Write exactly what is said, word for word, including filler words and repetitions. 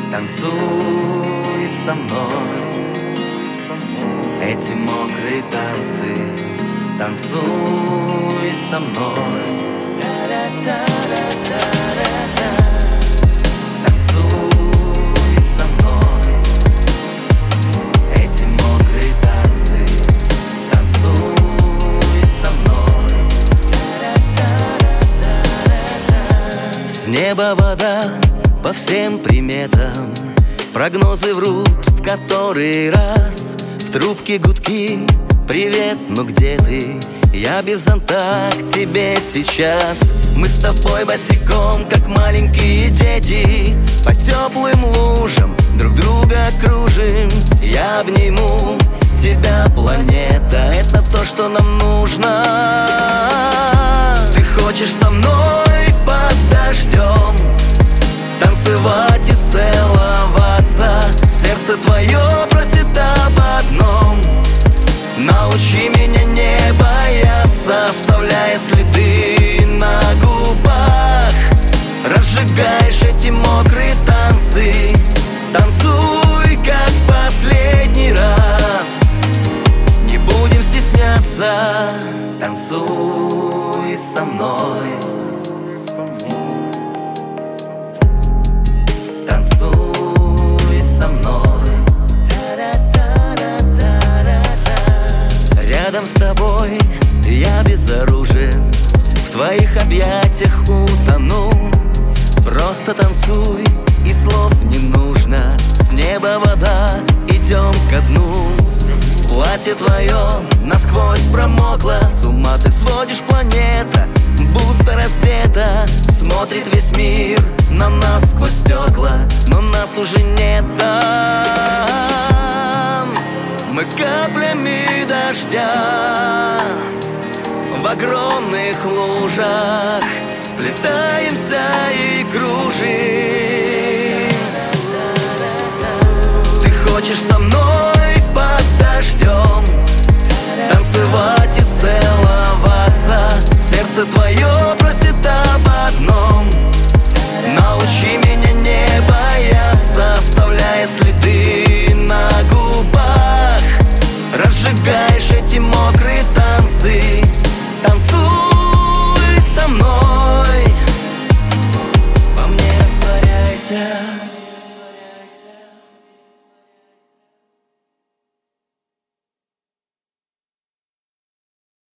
Танцуй со мной эти мокрые танцы, танцуй со мной. Танцуй со мной эти мокрые танцы, танцуй со мной. С неба вода по всем приметам, прогнозы врут в который раз. В трубке гудки: привет, ну где ты? Я без зонта к тебе сейчас. Мы с тобой босиком, как маленькие дети, по теплым лужам друг друга кружим. Я обниму тебя, планета, это то, что нам нужно. Ты хочешь со мной под дождем танцевать и целоваться? Сердце твое просит об одном: научи меня не бояться, оставляя следы на губах. Разжигаешь эти мокрые танцы, танцуй как последний раз. Не будем стесняться, танцуй со мной. Танцуй со мной. Рядом с тобой я безоружен, в твоих объятиях утону. Просто танцуй, и слов не нужно. С неба вода, идем ко дну. Платье твое насквозь промокло, с ума ты сводишь, планета будто раздета. Смотрит весь мир на нас сквозь стекла, но нас уже нет там. Мы каплями дождя в огромных лужах сплетаемся и кружим. Ты хочешь со мной под дождем танцевать и целоваться? Сердце твое